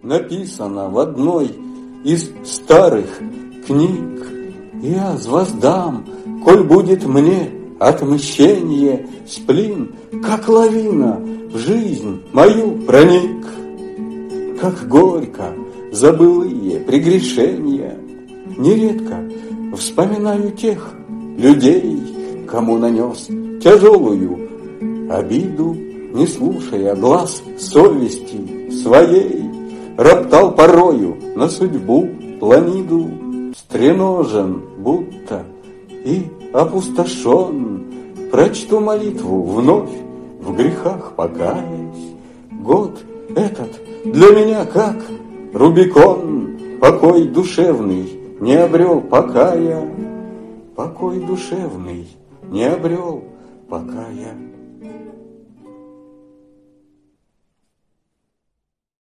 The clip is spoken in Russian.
написано в одной из старых книг. Я воздам, коль будет мне отмщение, сплин, как лавина, в жизнь мою проник. Как горько за былые прегрешения нередко вспоминаю тех людей, кому нанес тяжелую обиду, не слушая глаз совести своей, роптал порою на судьбу планиду, стреножен будто и опустошен. Прочту молитву вновь, в грехах покаясь. Год этот для меня как Рубикон, покой душевный не обрел, пока я покой душевный не обрел, пока я